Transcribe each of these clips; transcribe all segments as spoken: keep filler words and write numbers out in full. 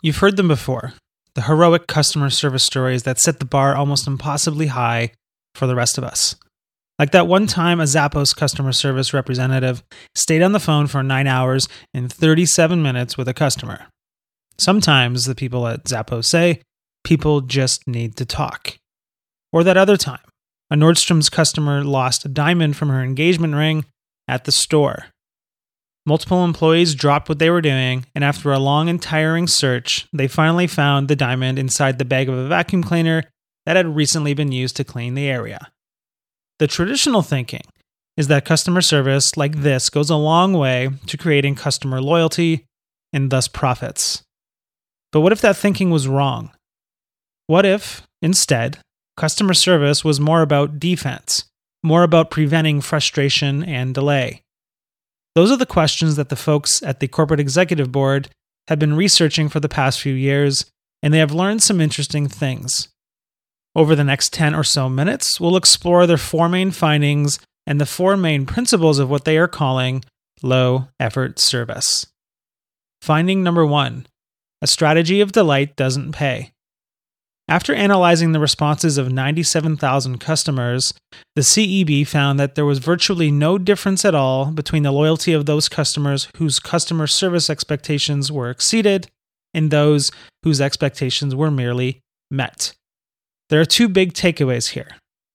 You've heard them before, the heroic customer service stories that set the bar almost impossibly high for the rest of us. Like that one time a Zappos customer service representative stayed on the phone for nine hours and thirty-seven minutes with a customer. Sometimes the people at Zappos say, people just need to talk. Or that other time, a Nordstrom's customer lost a diamond from her engagement ring at the store. Multiple employees dropped what they were doing, and after a long and tiring search, they finally found the diamond inside the bag of a vacuum cleaner that had recently been used to clean the area. The traditional thinking is that customer service like this goes a long way to creating customer loyalty and thus profits. But what if that thinking was wrong? What if, instead, customer service was more about defense, more about preventing frustration and delay? Those are the questions that the folks at the Corporate Executive Board have been researching for the past few years, and they have learned some interesting things. Over the next ten or so minutes, we'll explore their four main findings and the four main principles of what they are calling low-effort service. Finding number one, a strategy of delight doesn't pay. After analyzing the responses of ninety-seven thousand customers, the C E B found that there was virtually no difference at all between the loyalty of those customers whose customer service expectations were exceeded and those whose expectations were merely met. There are two big takeaways here.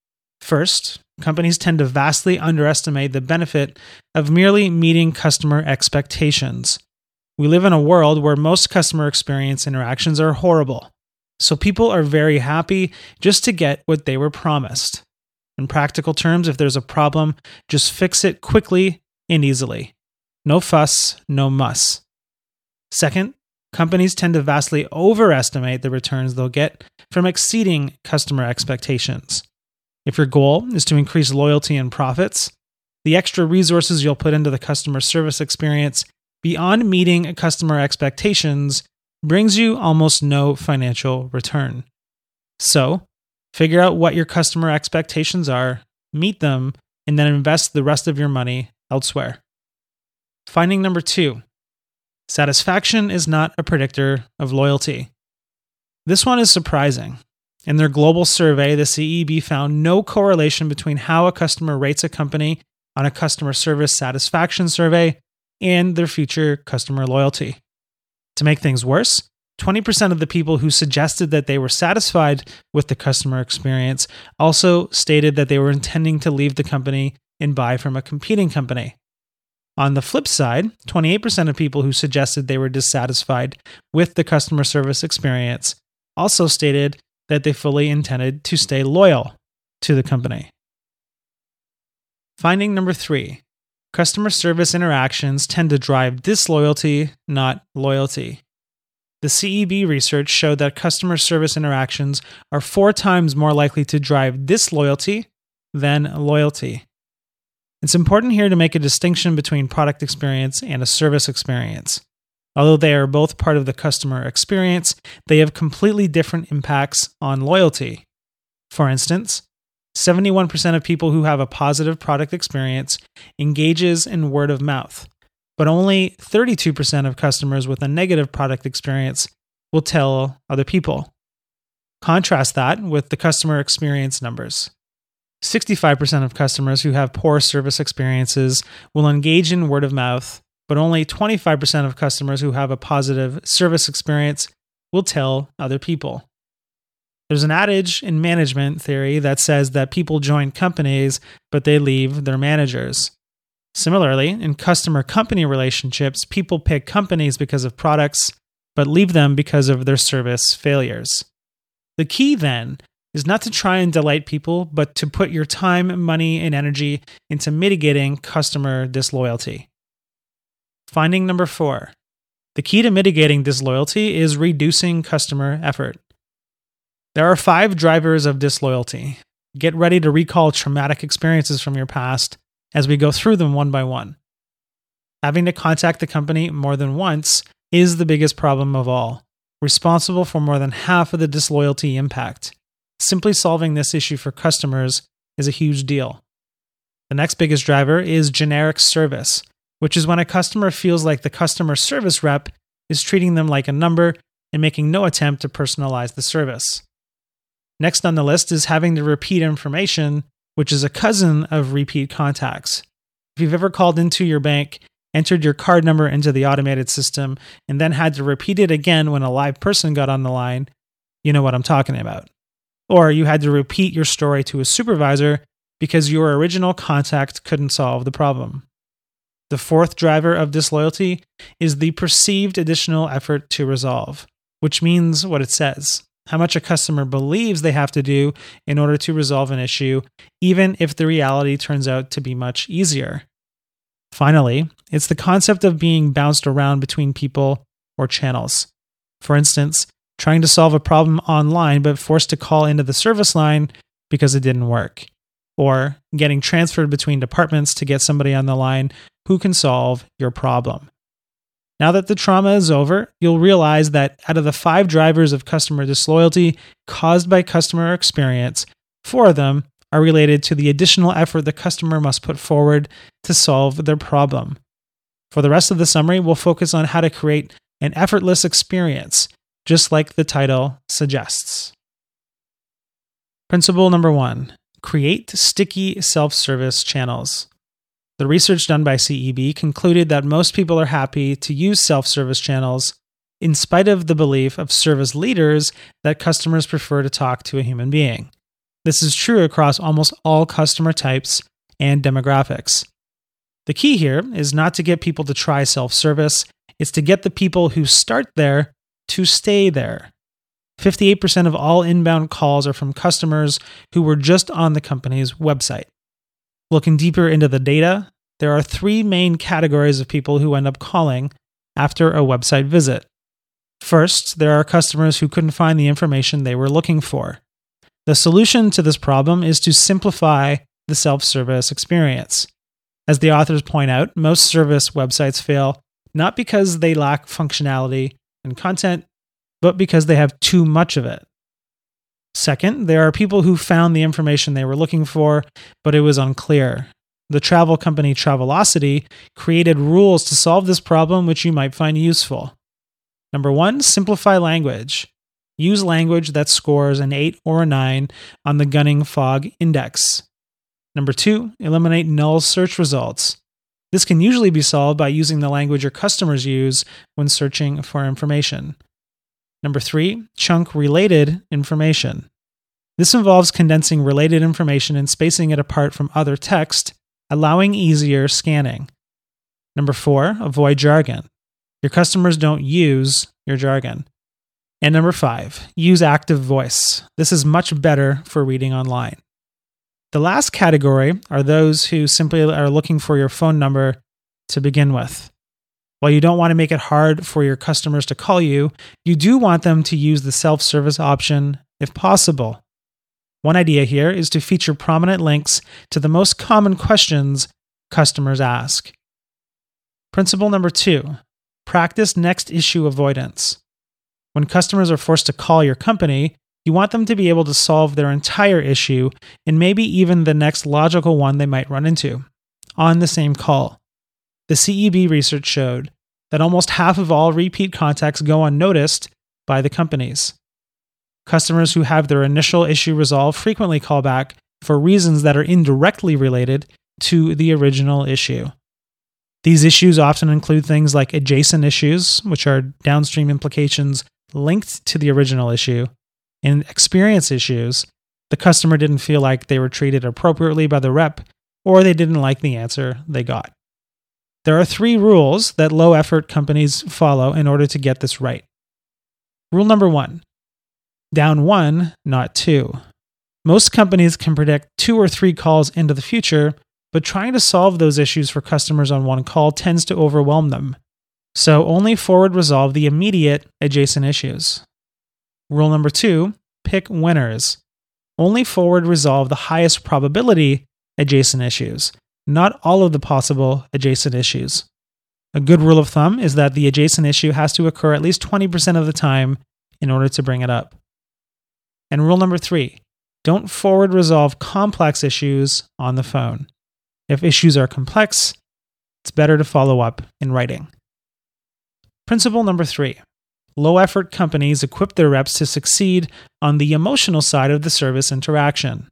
First, companies tend to vastly underestimate the benefit of merely meeting customer expectations. We live in a world where most customer experience interactions are horrible. So people are very happy just to get what they were promised. In practical terms, if there's a problem, just fix it quickly and easily. No fuss, no muss. Second, companies tend to vastly overestimate the returns they'll get from exceeding customer expectations. If your goal is to increase loyalty and profits, the extra resources you'll put into the customer service experience beyond meeting customer expectations brings you almost no financial return. So, figure out what your customer expectations are, meet them, and then invest the rest of your money elsewhere. Finding number two, satisfaction is not a predictor of loyalty. This one is surprising. In their global survey, the C E B found no correlation between how a customer rates a company on a customer service satisfaction survey and their future customer loyalty. To make things worse, twenty percent of the people who suggested that they were satisfied with the customer experience also stated that they were intending to leave the company and buy from a competing company. On the flip side, twenty-eight percent of people who suggested they were dissatisfied with the customer service experience also stated that they fully intended to stay loyal to the company. Finding number three. Customer service interactions tend to drive disloyalty, not loyalty. The C E B research showed that customer service interactions are four times more likely to drive disloyalty than loyalty. It's important here to make a distinction between product experience and a service experience. Although they are both part of the customer experience, they have completely different impacts on loyalty. For instance, seventy-one percent of people who have a positive product experience engages in word of mouth, but only thirty-two percent of customers with a negative product experience will tell other people. Contrast that with the customer experience numbers. sixty-five percent of customers who have poor service experiences will engage in word of mouth, but only twenty-five percent of customers who have a positive service experience will tell other people. There's an adage in management theory that says that people join companies, but they leave their managers. Similarly, in customer-company relationships, people pick companies because of products, but leave them because of their service failures. The key, then, is not to try and delight people, but to put your time, money, and energy into mitigating customer disloyalty. Finding number four. The key to mitigating disloyalty is reducing customer effort. There are five drivers of disloyalty. Get ready to recall traumatic experiences from your past as we go through them one by one. Having to contact the company more than once is the biggest problem of all, responsible for more than half of the disloyalty impact. Simply solving this issue for customers is a huge deal. The next biggest driver is generic service, which is when a customer feels like the customer service rep is treating them like a number and making no attempt to personalize the service. Next on the list is having to repeat information, which is a cousin of repeat contacts. If you've ever called into your bank, entered your card number into the automated system, and then had to repeat it again when a live person got on the line, you know what I'm talking about. Or you had to repeat your story to a supervisor because your original contact couldn't solve the problem. The fourth driver of disloyalty is the perceived additional effort to resolve, which means what it says, how much a customer believes they have to do in order to resolve an issue, even if the reality turns out to be much easier. Finally, it's the concept of being bounced around between people or channels. For instance, trying to solve a problem online but forced to call into the service line because it didn't work. Or getting transferred between departments to get somebody on the line who can solve your problem. Now that the trauma is over, you'll realize that out of the five drivers of customer disloyalty caused by customer experience, four of them are related to the additional effort the customer must put forward to solve their problem. For the rest of the summary, we'll focus on how to create an effortless experience, just like the title suggests. Principle number one, create sticky self-service channels. The research done by C E B concluded that most people are happy to use self-service channels in spite of the belief of service leaders that customers prefer to talk to a human being. This is true across almost all customer types and demographics. The key here is not to get people to try self-service, it's to get the people who start there to stay there. fifty-eight percent of all inbound calls are from customers who were just on the company's website. Looking deeper into the data, there are three main categories of people who end up calling after a website visit. First, there are customers who couldn't find the information they were looking for. The solution to this problem is to simplify the self-service experience. As the authors point out, most service websites fail not because they lack functionality and content, but because they have too much of it. Second, there are people who found the information they were looking for, but it was unclear. The travel company Travelocity created rules to solve this problem, which you might find useful. Number one, simplify language. Use language that scores an eight or a nine on the Gunning Fog Index. Number two, eliminate null search results. This can usually be solved by using the language your customers use when searching for information. Number three, chunk related information. This involves condensing related information and spacing it apart from other text, allowing easier scanning. Number four, avoid jargon. Your customers don't use your jargon. And number five, use active voice. This is much better for reading online. The last category are those who simply are looking for your phone number to begin with. While you don't want to make it hard for your customers to call you, you do want them to use the self-service option if possible. One idea here is to feature prominent links to the most common questions customers ask. Principle number two, practice next issue avoidance. When customers are forced to call your company, you want them to be able to solve their entire issue and maybe even the next logical one they might run into on the same call. The C E B research showed that almost half of all repeat contacts go unnoticed by the companies. Customers who have their initial issue resolved frequently call back for reasons that are indirectly related to the original issue. These issues often include things like adjacent issues, which are downstream implications linked to the original issue, and experience issues. The customer didn't feel like they were treated appropriately by the rep, or they didn't like the answer they got. There are three rules that low-effort companies follow in order to get this right. Rule number one, down one, not two. Most companies can predict two or three calls into the future, but trying to solve those issues for customers on one call tends to overwhelm them. So only forward resolve the immediate adjacent issues. Rule number two, pick winners. Only forward resolve the highest probability adjacent issues, not all of the possible adjacent issues. A good rule of thumb is that the adjacent issue has to occur at least twenty percent of the time in order to bring it up. And rule number three, don't forward resolve complex issues on the phone. If issues are complex, it's better to follow up in writing. Principle number three, low-effort companies equip their reps to succeed on the emotional side of the service interaction.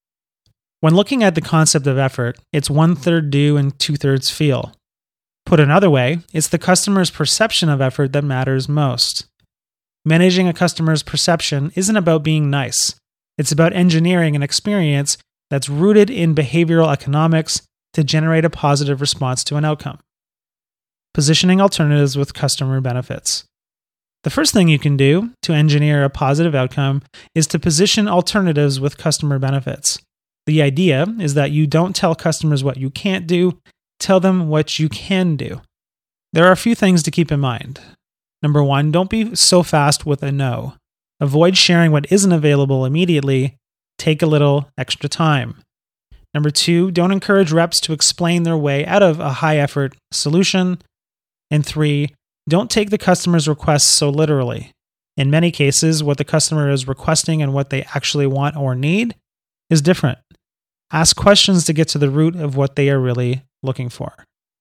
When looking at the concept of effort, it's one-third do and two-thirds feel. Put another way, it's the customer's perception of effort that matters most. Managing a customer's perception isn't about being nice. It's about engineering an experience that's rooted in behavioral economics to generate a positive response to an outcome. Positioning alternatives with customer benefits. The first thing you can do to engineer a positive outcome is to position alternatives with customer benefits. The idea is that you don't tell customers what you can't do, tell them what you can do. There are a few things to keep in mind. Number one, don't be so fast with a no. Avoid sharing what isn't available immediately. Take a little extra time. Number two, don't encourage reps to explain their way out of a high-effort solution. And three, don't take the customer's requests so literally. In many cases, what the customer is requesting and what they actually want or need is different. Ask questions to get to the root of what they are really looking for.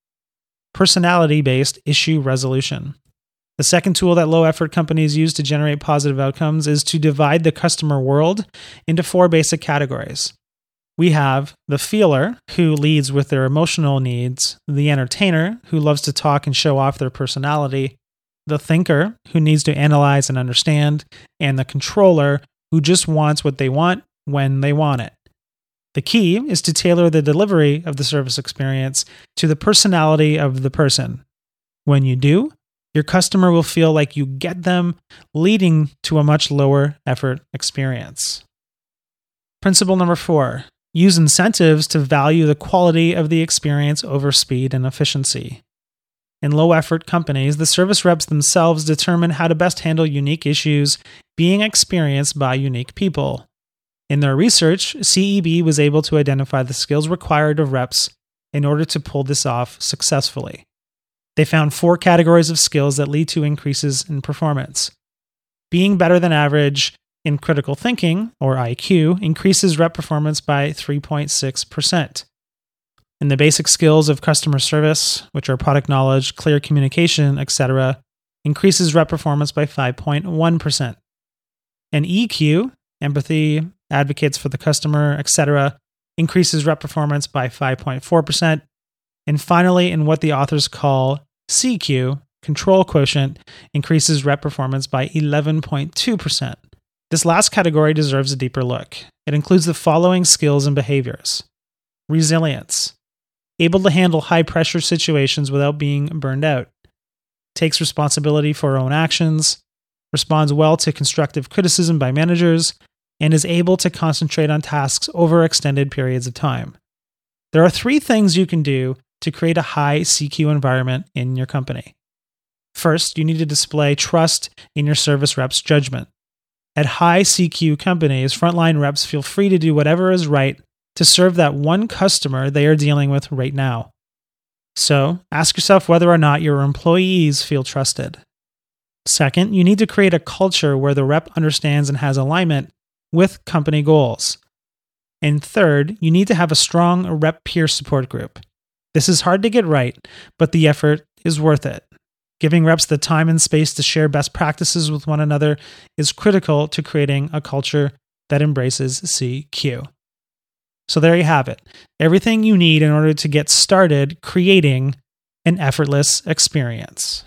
Personality-based issue resolution. The second tool that low-effort companies use to generate positive outcomes is to divide the customer world into four basic categories. We have the feeler, who leads with their emotional needs, the entertainer, who loves to talk and show off their personality, the thinker, who needs to analyze and understand, and the controller, who just wants what they want when they want it. The key is to tailor the delivery of the service experience to the personality of the person. When you do, your customer will feel like you get them, leading to a much lower effort experience. Principle number four, use incentives to value the quality of the experience over speed and efficiency. In low-effort companies, the service reps themselves determine how to best handle unique issues being experienced by unique people. In their research, C E B was able to identify the skills required of reps in order to pull this off successfully. They found four categories of skills that lead to increases in performance. Being better than average in critical thinking, or I Q, increases rep performance by three point six percent. In the basic skills of customer service, which are product knowledge, clear communication, et cetera, increases rep performance by five point one percent. And E Q, empathy, advocates for the customer, et cetera, increases rep performance by five point four percent. And finally, in what the authors call C Q, control quotient, increases rep performance by eleven point two percent. This last category deserves a deeper look. It includes the following skills and behaviors. Resilience. Able to handle high-pressure situations without being burned out. Takes responsibility for her own actions. Responds well to constructive criticism by managers. And is able to concentrate on tasks over extended periods of time. There are three things you can do to create a high C Q environment in your company. First, you need to display trust in your service rep's judgment. At high C Q companies, frontline reps feel free to do whatever is right to serve that one customer they are dealing with right now. So, ask yourself whether or not your employees feel trusted. Second, you need to create a culture where the rep understands and has alignment with company goals. And third, you need to have a strong rep peer support group. This is hard to get right, but the effort is worth it. Giving reps the time and space to share best practices with one another is critical to creating a culture that embraces C Q. So there you have it. Everything you need in order to get started creating an effortless experience.